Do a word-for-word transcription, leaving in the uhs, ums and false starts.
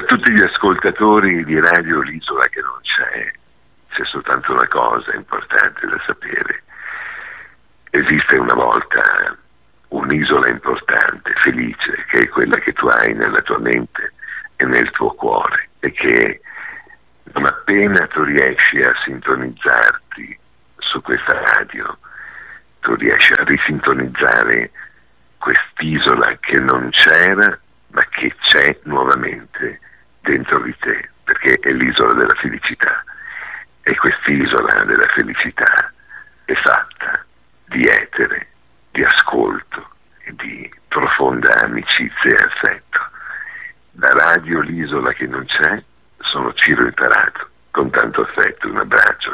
tutti gli ascoltatori di Radio L'Isola che non c'è, c'è soltanto una cosa importante da sapere. Esiste una volta un'isola importante, felice, che è quella che tu hai nella tua mente e nel tuo cuore, e che non appena tu riesci a sintonizzarti su questa radio, tu riesci a risintonizzare quest'isola che non c'era ma che c'è nuovamente dentro di te, perché è l'isola della felicità, e quest'isola della felicità è fatta di etere, di ascolto e di profonda amicizia e affetto. Da Radio L'Isola che non c'è, sono Ciro Imparato, con tanto affetto un abbraccio